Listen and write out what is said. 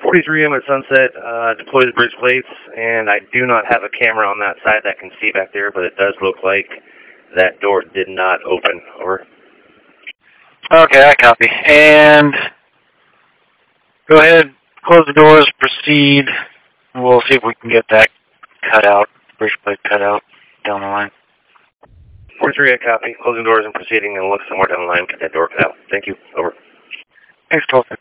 43, I'm at Sunset, deploy the bridge plates, and I do not have a camera on that side that can see back there, but it does look like that door did not open. Over. Okay, I copy. And go ahead, close the doors, proceed. We'll see if we can get that cut out, bridge plate cut out down the line. 43, I copy. Closing doors and proceeding, and look somewhere down the line, get that door cut out. Thank you. Over. Thanks, 12.